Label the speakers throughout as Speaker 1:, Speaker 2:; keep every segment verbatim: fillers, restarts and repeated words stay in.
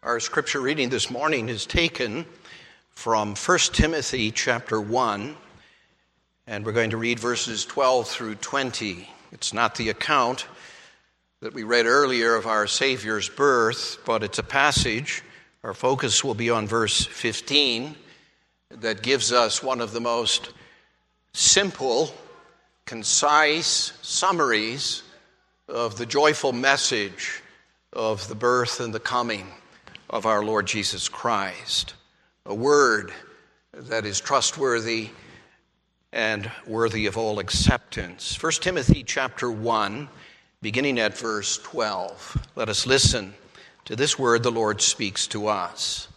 Speaker 1: Our scripture reading this morning is taken from First Timothy chapter one, and we're going to read verses twelve through twenty. It's not the account that we read earlier of our Savior's birth, but it's a passage. Our focus will be on verse fifteen that gives us one of the most simple, concise summaries of the joyful message of the birth and the coming of our Lord Jesus Christ. A word that is trustworthy and worthy of all acceptance. First Timothy chapter one, beginning at verse twelve. Let us listen to this word the Lord speaks to us.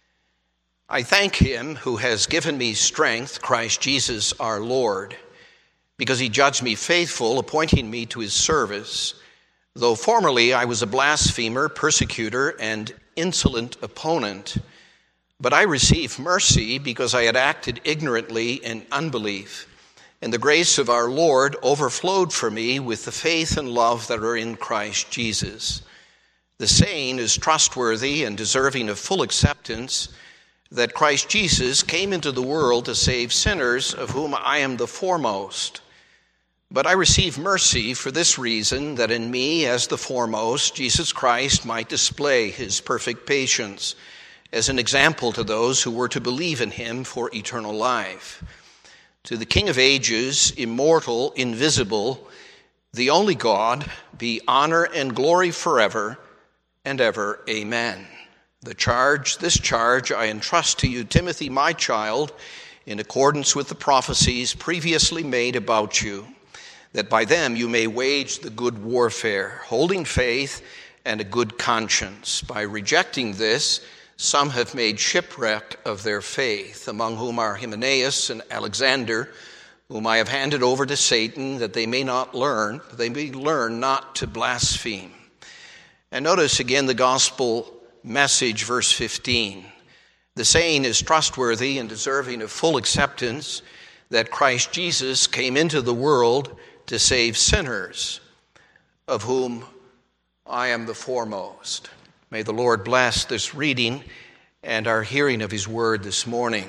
Speaker 1: I thank him who has given me strength, Christ Jesus our Lord, because he judged me faithful, appointing me to his service. Though formerly I was a blasphemer, persecutor, and insolent opponent, but I received mercy because I had acted ignorantly in unbelief, and the grace of our Lord overflowed for me with the faith and love that are in Christ Jesus. The saying is trustworthy and deserving of full acceptance, that Christ Jesus came into the world to save sinners, of whom I am the foremost. But I receive mercy for this reason, that in me, as the foremost, Jesus Christ might display his perfect patience as an example to those who were to believe in him for eternal life. To the King of ages, immortal, invisible, the only God, be honor and glory forever and ever. Amen. The charge, this charge I entrust to you, Timothy, my child, in accordance with the prophecies previously made about you, that by them you may wage the good warfare, holding faith and a good conscience. By rejecting this, some have made shipwreck of their faith, among whom are Hymenaeus and Alexander, whom I have handed over to Satan, that they may not learn, they may learn not to blaspheme. And notice again the gospel message, verse fifteen. The saying is trustworthy and deserving of full acceptance, that Christ Jesus came into the world to save sinners, of whom I am the foremost. May the Lord bless this reading and our hearing of his word this morning.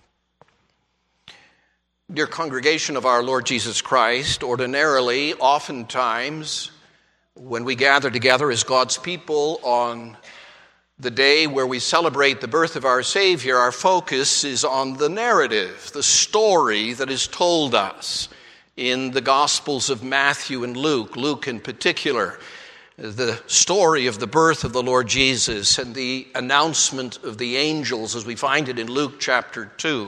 Speaker 1: Dear congregation of our Lord Jesus Christ, ordinarily, oftentimes, when we gather together as God's people on the day where we celebrate the birth of our Savior, our focus is on the narrative, the story that is told us in the Gospels of Matthew and Luke, Luke in particular, the story of the birth of the Lord Jesus and the announcement of the angels as we find it in Luke chapter two.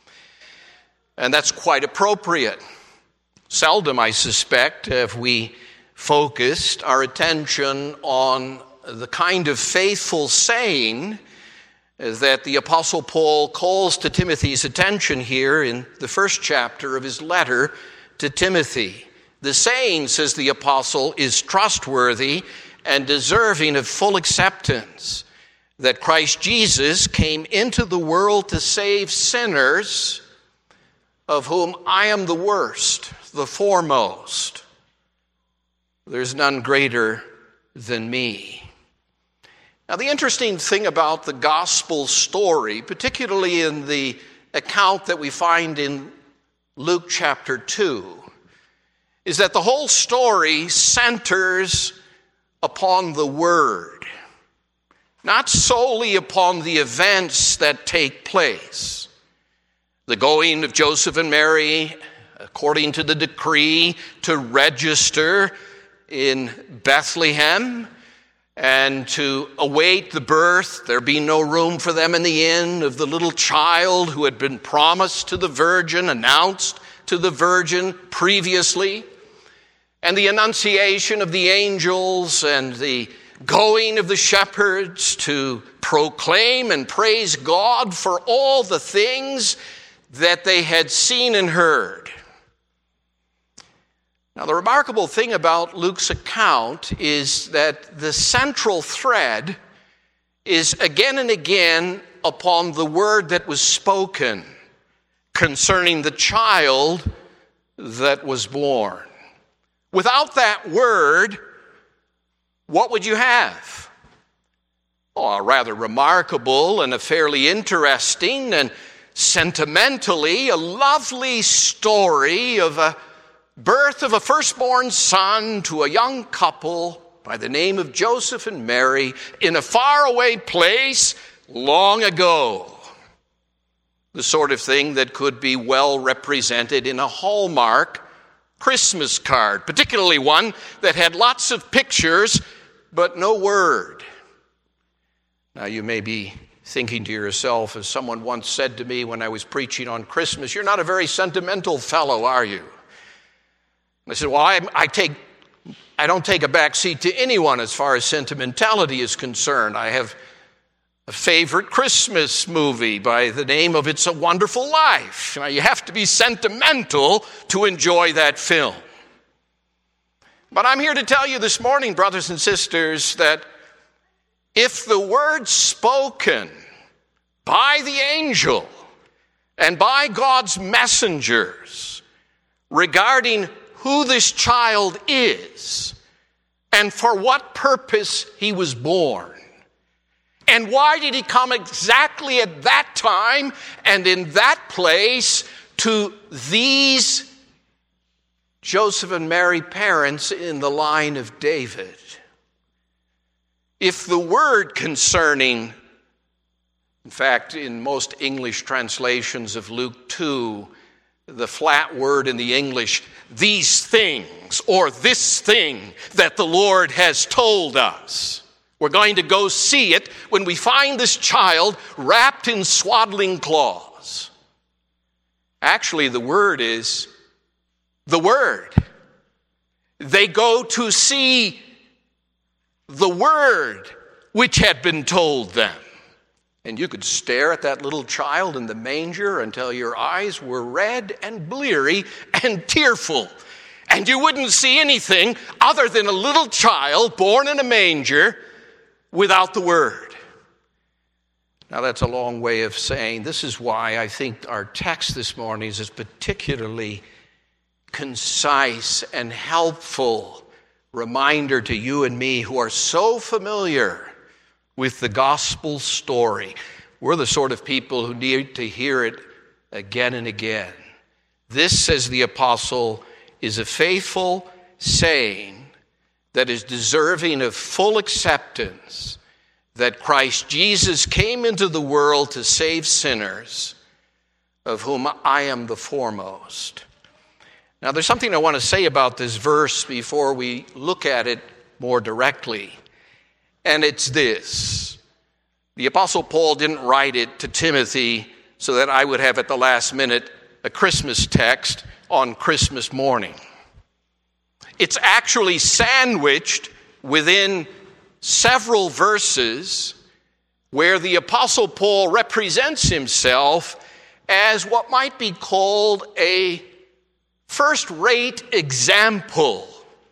Speaker 1: And that's quite appropriate. Seldom, I suspect, have we focused our attention on the kind of faithful saying that the Apostle Paul calls to Timothy's attention here in the first chapter of his letter to Timothy. The saying, says the apostle, is trustworthy and deserving of full acceptance, that Christ Jesus came into the world to save sinners, of whom I am the worst, the foremost. There's none greater than me. Now, the interesting thing about the gospel story, particularly in the account that we find in Luke chapter two, is that the whole story centers upon the Word, not solely upon the events that take place. The going of Joseph and Mary, according to the decree, to register in Bethlehem and to await the birth, there being no room for them in the inn, of the little child who had been promised to the virgin, announced to the virgin previously, and the annunciation of the angels and the going of the shepherds to proclaim and praise God for all the things that they had seen and heard. Now, the remarkable thing about Luke's account is that the central thread is again and again upon the word that was spoken concerning the child that was born. Without that word, what would you have? Oh, a rather remarkable and a fairly interesting and sentimentally a lovely story of a birth of a firstborn son to a young couple by the name of Joseph and Mary in a faraway place long ago. The sort of thing that could be well represented in a Hallmark Christmas card, particularly one that had lots of pictures but no word. Now you may be thinking to yourself, as someone once said to me when I was preaching on Christmas, "You're not a very sentimental fellow, are you?" And I said, well, I, I take, I don't take a back seat to anyone as far as sentimentality is concerned. I have a favorite Christmas movie by the name of It's a Wonderful Life. Now, you have to be sentimental to enjoy that film. But I'm here to tell you this morning, brothers and sisters, that if the word spoken by the angel and by God's messengers regarding who this child is and for what purpose he was born, and why did he come exactly at that time and in that place to these Joseph and Mary parents in the line of David? If the word concerning, in fact, in most English translations of Luke two, the flat word in the English, these things, or this thing that the Lord has told us. We're going to go see it when we find this child wrapped in swaddling cloths. Actually, the word is the word. They go to see the word which had been told them. And you could stare at that little child in the manger until your eyes were red and bleary and tearful. And you wouldn't see anything other than a little child born in a manger without the word. Now that's a long way of saying this is why I think our text this morning is particularly concise and helpful reminder to you and me who are so familiar with the gospel story. We're the sort of people who need to hear it again and again. This, says the apostle, is a faithful saying that is deserving of full acceptance, that Christ Jesus came into the world to save sinners, of whom I am the foremost. Now, there's something I want to say about this verse before we look at it more directly, and it's this. The Apostle Paul didn't write it to Timothy so that I would have at the last minute a Christmas text on Christmas morning. It's actually sandwiched within several verses where the Apostle Paul represents himself as what might be called a first-rate example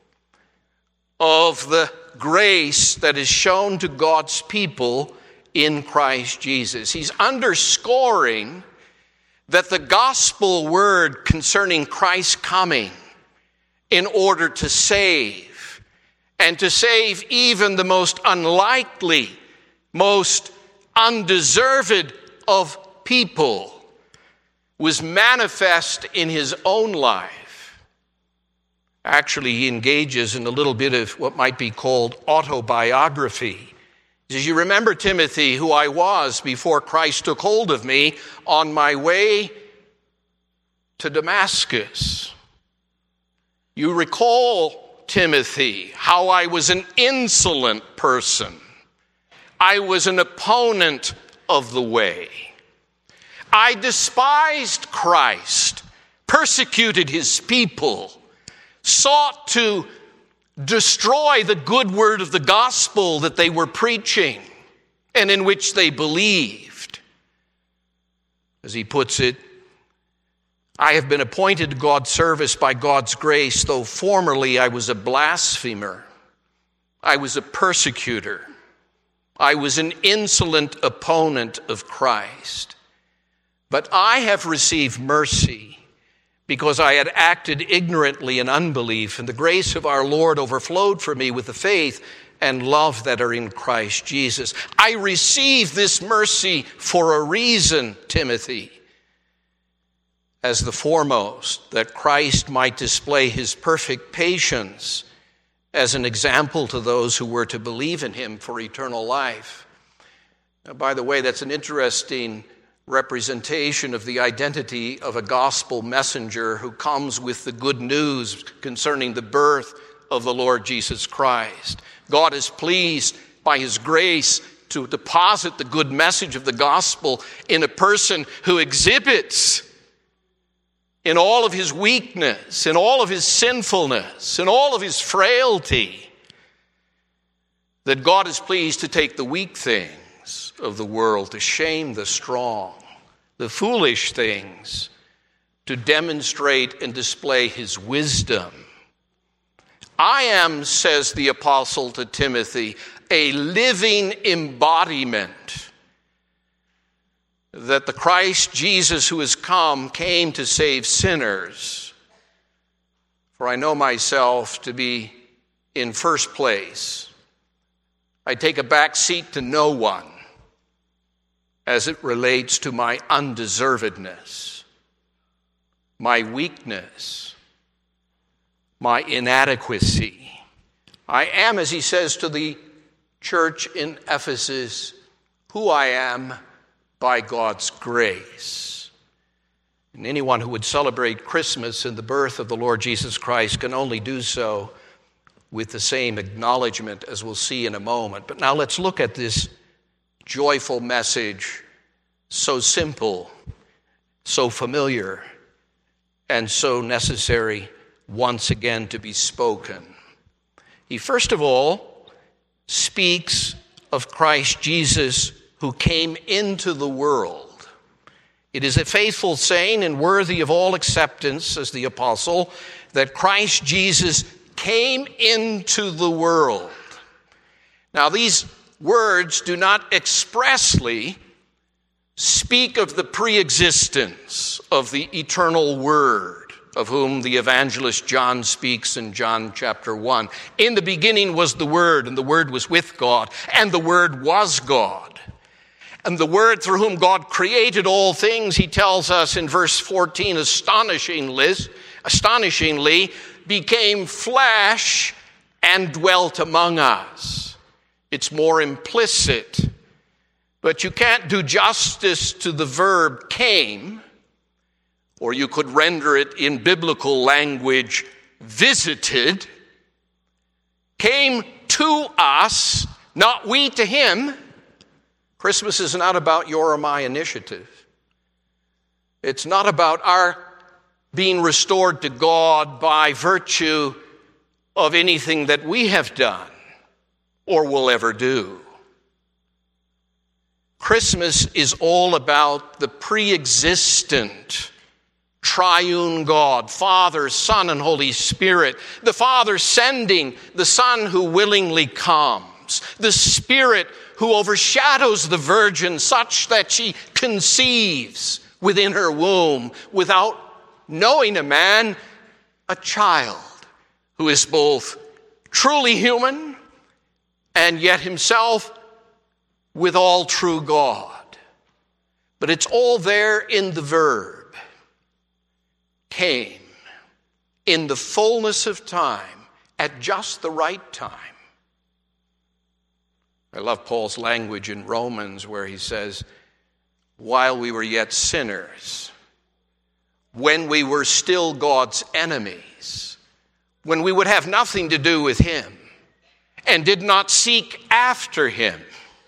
Speaker 1: of the grace that is shown to God's people in Christ Jesus. He's underscoring that the gospel word concerning Christ's coming in order to save, and to save even the most unlikely, most undeserved of people, was manifest in his own life. Actually, he engages in a little bit of what might be called autobiography. He says, "You remember, Timothy, who I was before Christ took hold of me on my way to Damascus. You recall, Timothy, how I was an insolent person. I was an opponent of the way. I despised Christ, persecuted his people, sought to destroy the good word of the gospel that they were preaching and in which they believed." As he puts it, "I have been appointed to God's service by God's grace, though formerly I was a blasphemer. I was a persecutor. I was an insolent opponent of Christ. But I have received mercy because I had acted ignorantly in unbelief, and the grace of our Lord overflowed for me with the faith and love that are in Christ Jesus. I receive this mercy for a reason, Timothy, as the foremost, that Christ might display his perfect patience as an example to those who were to believe in him for eternal life. Now, by the way, that's an interesting representation of the identity of a gospel messenger who comes with the good news concerning the birth of the Lord Jesus Christ. God is pleased by his grace to deposit the good message of the gospel in a person who exhibits in all of his weakness, in all of his sinfulness, in all of his frailty, that God is pleased to take the weak things of the world to shame the strong, the foolish things to demonstrate and display his wisdom. I am, says the apostle to Timothy, a living embodiment that the Christ Jesus who has come came to save sinners. For I know myself to be in first place. I take a back seat to no one as it relates to my undeservedness, my weakness, my inadequacy. I am, as he says to the church in Ephesus, who I am by God's grace. And anyone who would celebrate Christmas and the birth of the Lord Jesus Christ can only do so with the same acknowledgement, as we'll see in a moment. But now let's look at this joyful message, so simple, so familiar, and so necessary once again to be spoken. He first of all speaks of Christ Jesus who came into the world. It is a faithful saying and worthy of all acceptance, says the apostle, that Christ Jesus came into the world. Now, these words do not expressly speak of the pre-existence of the eternal Word, of whom the evangelist John speaks in John chapter one. In the beginning was the Word, and the Word was with God, and the Word was God. And the Word through whom God created all things, he tells us in verse fourteen, astonishingly, astonishingly became flesh and dwelt among us. It's more implicit, but you can't do justice to the verb came, or you could render it in biblical language, visited, came to us, not we to him. Christmas is not about your or my initiative. It's not about our being restored to God by virtue of anything that we have done or will ever do. Christmas is all about the pre-existent triune God, Father, Son, and Holy Spirit. The Father sending the Son who willingly comes. The Spirit who overshadows the Virgin such that she conceives within her womb without knowing a man, a child who is both truly human and yet himself with all true God. But it's all there in the verb, came, in the fullness of time, at just the right time. I love Paul's language in Romans where he says, while we were yet sinners, when we were still God's enemies, when we would have nothing to do with him and did not seek after him,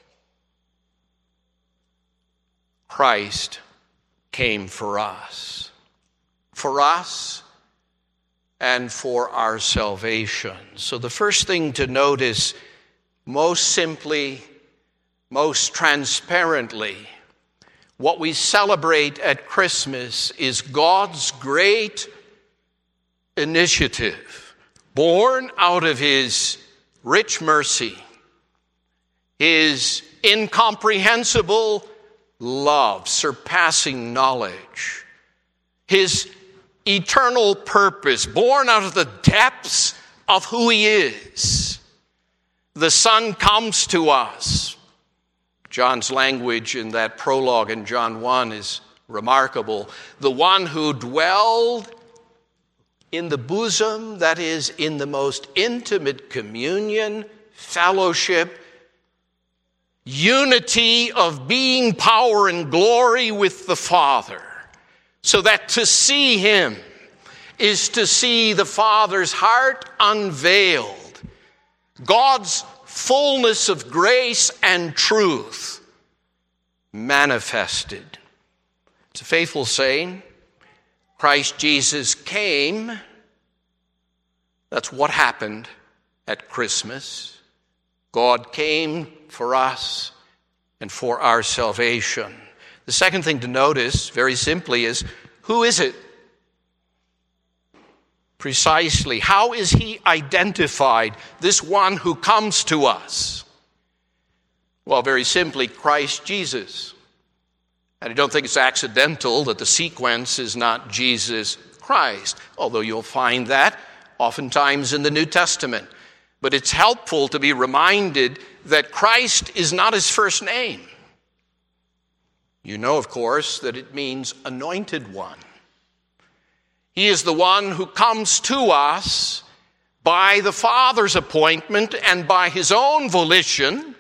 Speaker 1: Christ came for us, for us and for our salvation. So the first thing to notice, most simply, most transparently, what we celebrate at Christmas is God's great initiative, born out of his rich mercy, his incomprehensible love, surpassing knowledge, his eternal purpose, born out of the depths of who he is. the Son comes to us. John's language in that prologue in John one is remarkable. The one who dwelled in the bosom, that is, in the most intimate communion, fellowship, unity of being, power, and glory with the Father, so that to see him is to see the Father's heart unveiled, God's fullness of grace and truth manifested. It's a faithful saying. Christ Jesus came. That's what happened at Christmas. God came for us and for our salvation. The second thing to notice, very simply, is who is it? Precisely, how is he identified, this one who comes to us? Well, very simply, Christ Jesus. And I don't think it's accidental that the sequence is not Jesus Christ, although you'll find that oftentimes in the New Testament. But it's helpful to be reminded that Christ is not his first name. You know, of course, that it means anointed one. He is the one who comes to us by the Father's appointment and by his own volition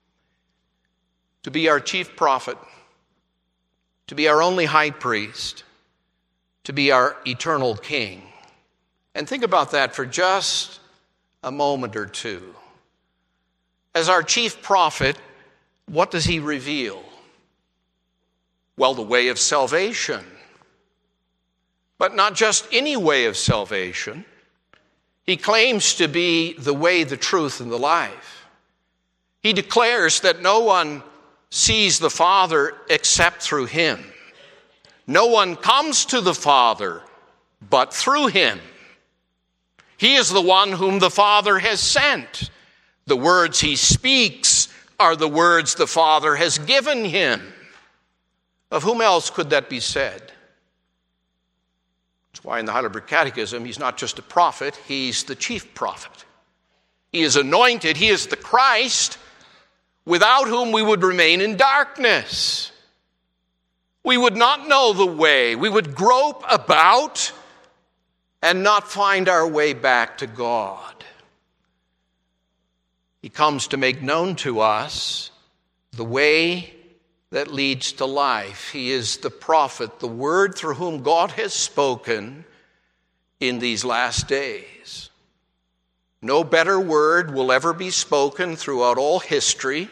Speaker 1: to be our chief prophet, to be our only high priest, to be our eternal king. And think about that for just a moment or two. As our chief prophet, what does he reveal? Well, the way of salvation. But not just any way of salvation. He claims to be the way, the truth, and the life. He declares that no one sees the Father except through him. No one comes to the Father but through him. He is the one whom the Father has sent. The words he speaks are the words the Father has given him. Of whom else could that be said? That's why in the Heidelberg Catechism, he's not just a prophet, he's the chief prophet. He is anointed, he is the Christ, without whom we would remain in darkness. We would not know the way. We would grope about and not find our way back to God. He comes to make known to us the way that leads to life. He is the prophet, the word through whom God has spoken in these last days. No better word will ever be spoken throughout all history,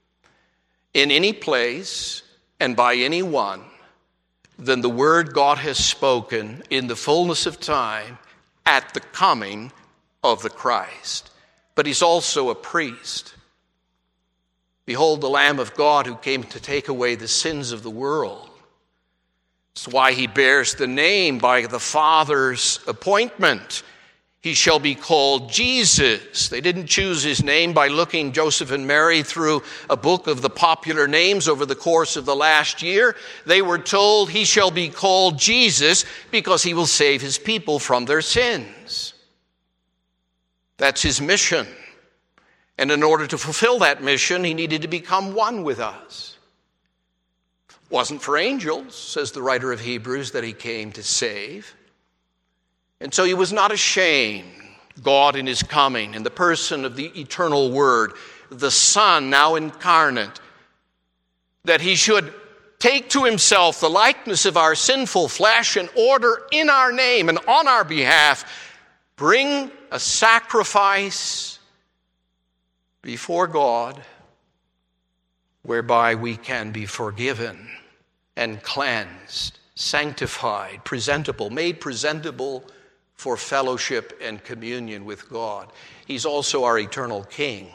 Speaker 1: in any place, and by anyone, than the word God has spoken in the fullness of time at the coming of the Christ. But he's also a priest. Behold the Lamb of God who came to take away the sins of the world. That's why he bears the name by the Father's appointment. He shall be called Jesus. They didn't choose his name by looking, Joseph and Mary, through a book of the popular names over the course of the last year. They were told he shall be called Jesus because he will save his people from their sins. That's his mission. And in order to fulfill that mission, he needed to become one with us. It wasn't for angels, says the writer of Hebrews, that he came to save. And so he was not ashamed, God in his coming, in the person of the eternal Word, the Son now incarnate, that he should take to himself the likeness of our sinful flesh in order in our name and on our behalf bring a sacrifice before God whereby we can be forgiven and cleansed, sanctified, presentable, made presentable for fellowship and communion with God. He's also our eternal King.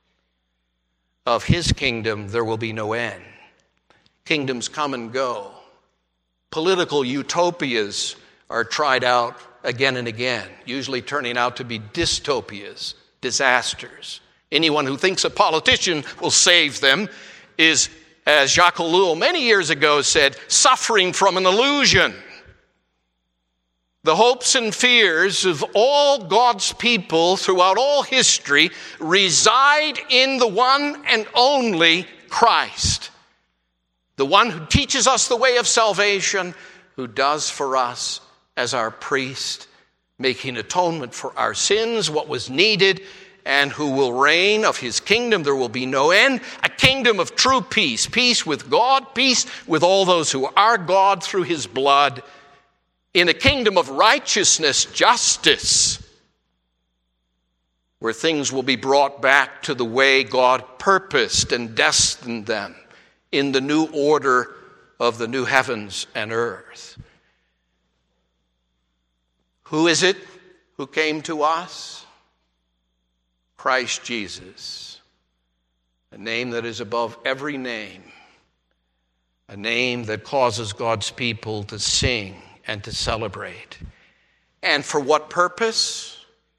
Speaker 1: Of his kingdom there will be no end. Kingdoms come and go. Political utopias are tried out again and again, usually turning out to be dystopias, disasters. Anyone who thinks a politician will save them is, as Jacques Ellul many years ago said, suffering from an illusion. The hopes and fears of all God's people throughout all history reside in the one and only Christ, the one who teaches us the way of salvation, who does for us as our priest, making atonement for our sins, what was needed, and who will reign of his kingdom. There will be no end, a kingdom of true peace, peace with God, peace with all those who are God through his blood, in a kingdom of righteousness, justice, where things will be brought back to the way God purposed and destined them in the new order of the new heavens and earth. Who is it who came to us? Christ Jesus, a name that is above every name, a name that causes God's people to sing and to celebrate. And for what purpose?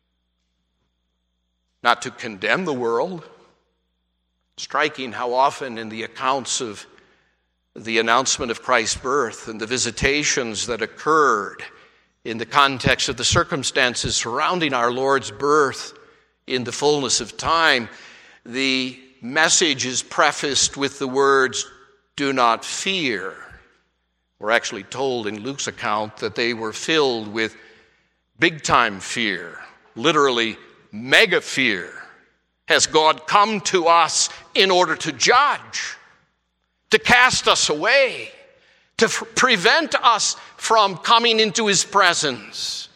Speaker 1: Not to condemn the world. Striking how often in the accounts of the announcement of Christ's birth and the visitations that occurred in the context of the circumstances surrounding our Lord's birth in the fullness of time, the message is prefaced with the words, "Do not fear." We're actually told in Luke's account that they were filled with big-time fear, literally mega fear. Has God come to us in order to judge, to cast us away, to f- prevent us from coming into his presence?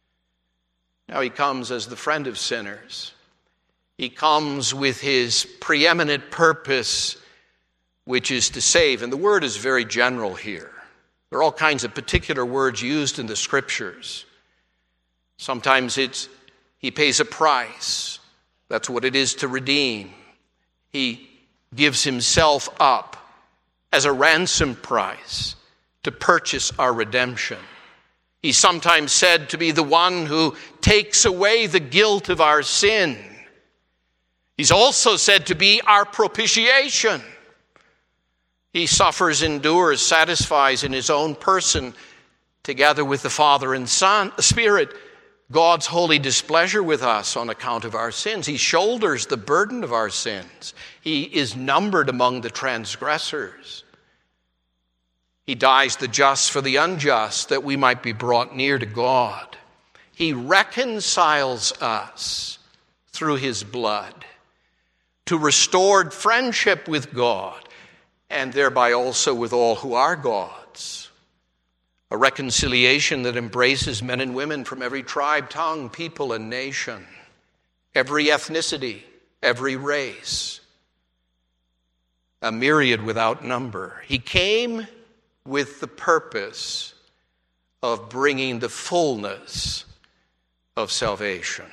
Speaker 1: Now he comes as the friend of sinners. He comes with his preeminent purpose, which is to save. And the word is very general here. There are all kinds of particular words used in the scriptures. Sometimes it's he pays a price. That's what it is to redeem. He gives himself up as a ransom price to purchase our redemption. He's sometimes said to be the one who takes away the guilt of our sin. He's also said to be our propitiation. He suffers, endures, satisfies in his own person, together with the Father and Son, Spirit, God's holy displeasure with us on account of our sins. He shoulders the burden of our sins. He is numbered among the transgressors. He dies the just for the unjust, that we might be brought near to God. He reconciles us through his blood to restored friendship with God, and thereby also with all who are God's. A reconciliation that embraces men and women from every tribe, tongue, people, and nation, every ethnicity, every race, a myriad without number. He came with the purpose of bringing the fullness of salvation.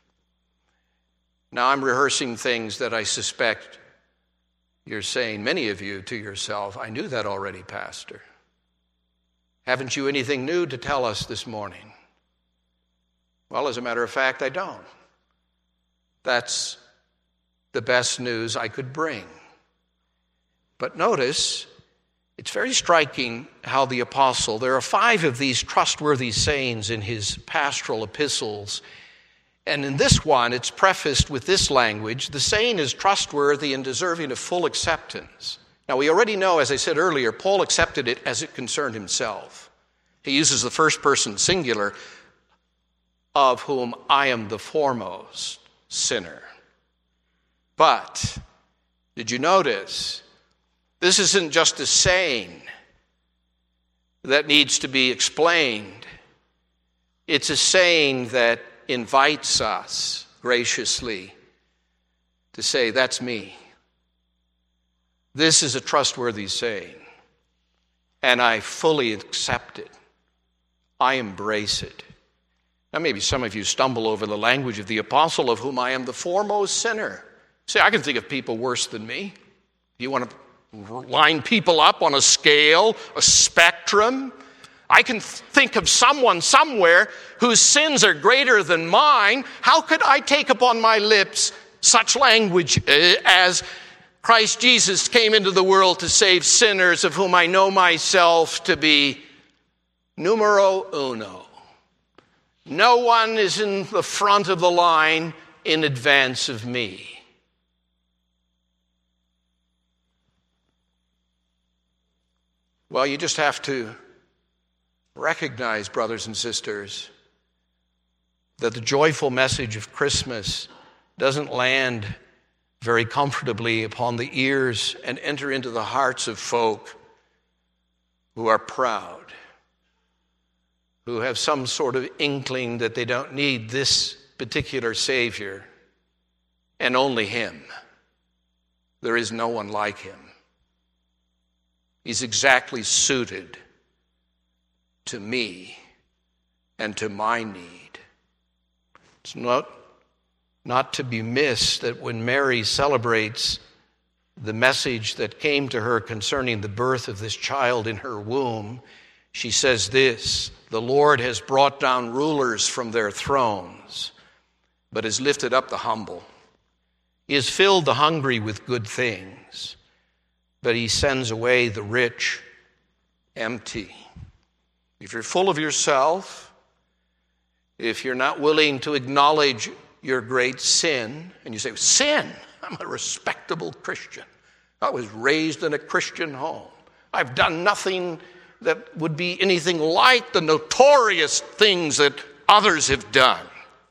Speaker 1: Now I'm rehearsing things that I suspect you're saying, many of you, to yourself, "I knew that already, Pastor." Haven't you anything new to tell us this morning? Well, as a matter of fact, I don't. That's the best news I could bring. But notice, it's very striking how the apostle, there are five of these trustworthy sayings in his pastoral epistles, and in this one, it's prefaced with this language: the saying is trustworthy and deserving of full acceptance. Now, we already know, as I said earlier, Paul accepted it as it concerned himself. He uses the first person singular, "of whom I am the foremost sinner." But, did you notice, this isn't just a saying that needs to be explained. It's a saying that invites us graciously to say, "That's me." This is a trustworthy saying, and I fully accept it. I embrace it. Now, maybe some of you stumble over the language of the apostle, "of whom I am the foremost sinner." Say, I can think of people worse than me. You want to line people up on a scale, a spectrum? I can think of someone somewhere whose sins are greater than mine. How could I take upon my lips such language as Christ Jesus came into the world to save sinners, of whom I know myself to be numero uno, No one is in the front of the line in advance of me. Well, you just have to recognize, brothers and sisters, that the joyful message of Christmas doesn't land very comfortably upon the ears and enter into the hearts of folk who are proud, who have some sort of inkling that they don't need this particular Savior and only Him. There is no one like Him. He's exactly suited to me and to my need. It's not, not to be missed that when Mary celebrates the message that came to her concerning the birth of this child in her womb, she says this: the Lord has brought down rulers from their thrones, but has lifted up the humble. He has filled the hungry with good things, but He sends away the rich empty. If you're full of yourself, if you're not willing to acknowledge your great sin, and you say, sin? I'm a respectable Christian. I was raised in a Christian home. I've done nothing that would be anything like the notorious things that others have done.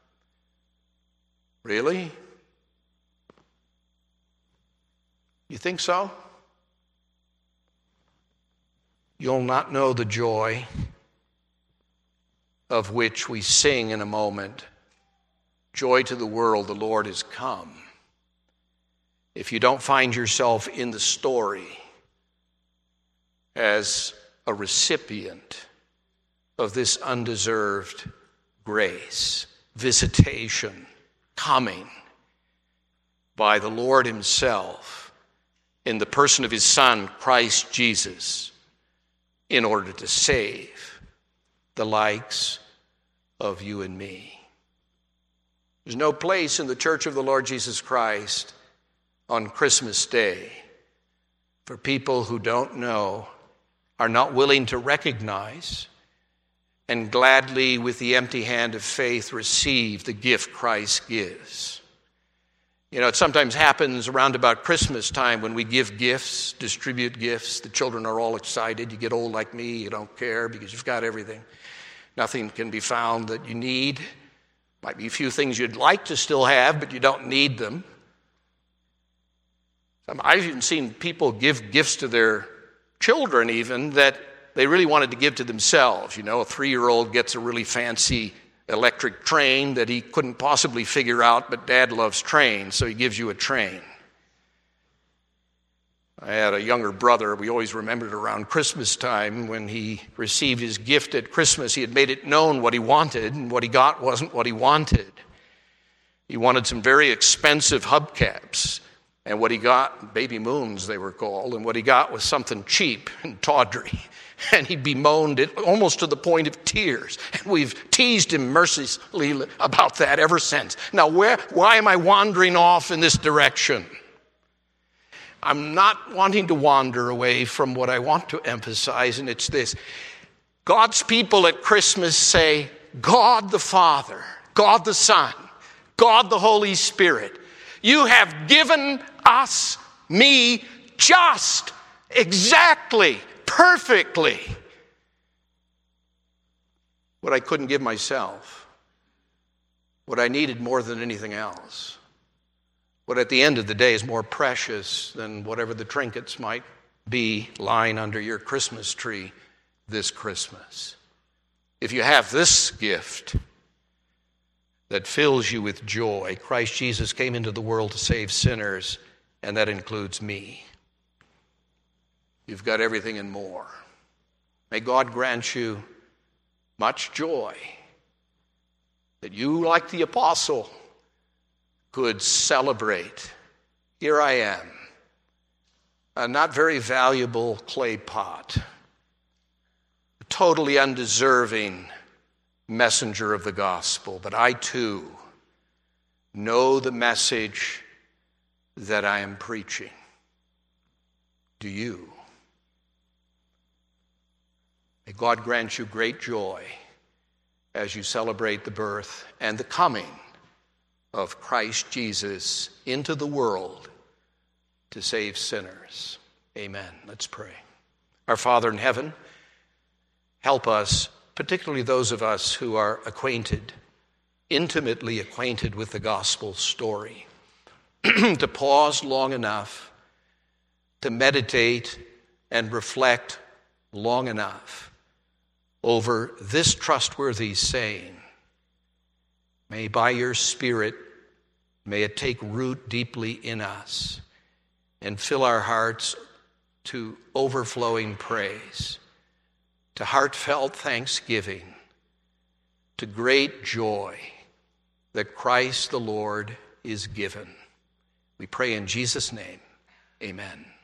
Speaker 1: Really? You think so? You'll not know the joy of which we sing in a moment. Joy to the world, the Lord is come. If you don't find yourself in the story as a recipient of this undeserved grace, visitation, coming by the Lord Himself in the person of His Son, Christ Jesus, in order to save the likes of you and me. There's no place in the Church of the Lord Jesus Christ on Christmas Day for people who don't know, are not willing to recognize, and gladly with the empty hand of faith receive the gift Christ gives. You know, it sometimes happens around about Christmas time when we give gifts, distribute gifts. The children are all excited. You get old like me, you don't care because you've got everything. Nothing can be found that you need. Might be a few things you'd like to still have, but you don't need them. I've even seen people give gifts to their children even that they really wanted to give to themselves. You know, a three-year-old gets a really fancy electric train that he couldn't possibly figure out, but Dad loves trains, so he gives you a train. I had a younger brother. We always remembered around Christmas time when he received his gift at Christmas. He had made it known what he wanted, and what he got wasn't what he wanted. He wanted some very expensive hubcaps, and what he got, baby moons they were called, and what he got was something cheap and tawdry. And he bemoaned it almost to the point of tears. And we've teased him mercilessly about that ever since. Now, where, why am I wandering off in this direction? I'm not wanting to wander away from what I want to emphasize, and it's this. God's people at Christmas say, God the Father, God the Son, God the Holy Spirit, you have given us, me, just, exactly, perfectly what I couldn't give myself, what I needed more than anything else, what at the end of the day is more precious than whatever the trinkets might be lying under your Christmas tree this Christmas. If you have this gift that fills you with joy, Christ Jesus came into the world to save sinners, and that includes me. You've got everything and more. May God grant you much joy that you, like the apostle, could celebrate. Here I am, a not very valuable clay pot, a totally undeserving messenger of the gospel, but I too know the message that I am preaching. Do you? May God grant you great joy as you celebrate the birth and the coming of Christ Jesus into the world to save sinners. Amen. Let's pray. Our Father in heaven, help us, particularly those of us who are acquainted, intimately acquainted with the gospel story, to pause long enough, to meditate and reflect long enough over this trustworthy saying. May by your Spirit, may it take root deeply in us and fill our hearts to overflowing praise, to heartfelt thanksgiving, to great joy that Christ the Lord is given. We pray in Jesus' name, amen.